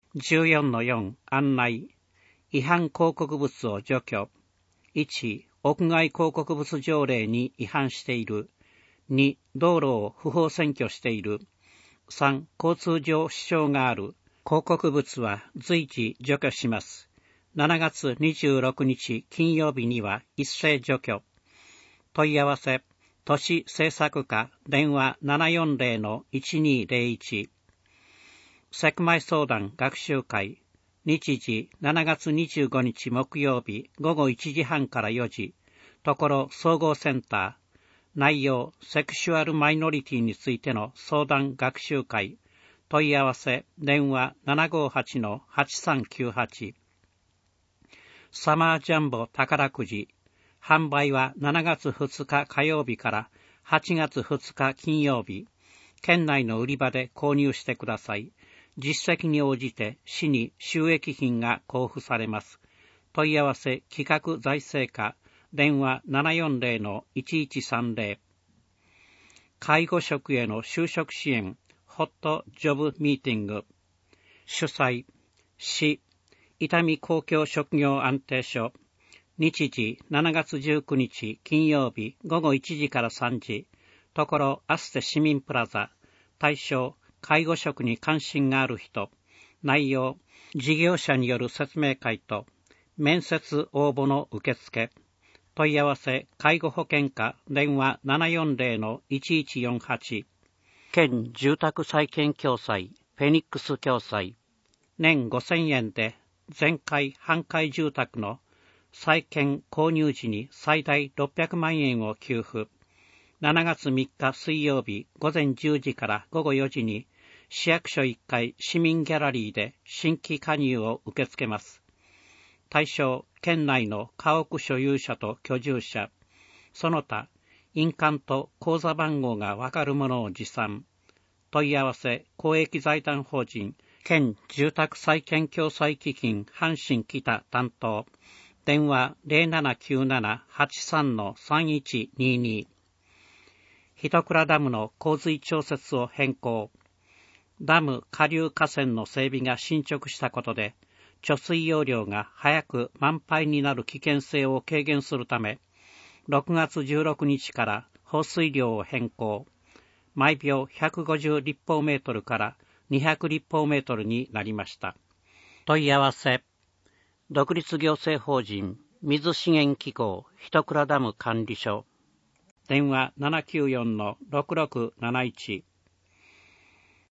14-4 案内。違反広告物を除去。1、屋外広告物条例に違反している。2、道路を不法占拠している。3、交通上支障がある。広告物は随時除去します。7月26日金曜日には一斉除去。問い合わせ、都市政策課電話 740-1201。セクマイ相談学習会。日時7月25日木曜日午後1時半から4時。ところ総合センター。内容、セクシュアルマイノリティについての相談学習会。問い合わせ、電話 758-8398。サマージャンボ宝くじ。販売は7月2日火曜日から8月2日金曜日。県内の売り場で購入してください。実績に応じて市に収益品が交付されます。問い合わせ企画財政課電話 740-1130。介護職への就職支援ホットジョブミーティング。主催市伊丹公共職業安定所。日時7月19日金曜日午後1時から3時。ところアステ市民プラザ。対象介護職に関心がある人。内容、事業者による説明会と面接応募の受付。問い合わせ、介護保険課電話 740-1148。県住宅再建共済、フェニックス共済。年5000円で全壊半壊住宅の再建購入時に最大600万円を給付。7月3日水曜日午前10時から午後4時に市役所1階市民ギャラリーで新規加入を受け付けます。対象、県内の家屋所有者と居住者、その他、印鑑と口座番号がわかるものを持参。問い合わせ、公益財団法人、県住宅再建共済基金阪神北担当。電話 0797-83-3122。一倉ダムの洪水調節を変更。ダム下流河川の整備が進捗したことで、貯水容量が早く満杯になる危険性を軽減するため、6月16日から放水量を変更。毎秒150立方メートルから200立方メートルになりました。問い合わせ。独立行政法人水資源機構一倉ダム管理所。電話 794-6671。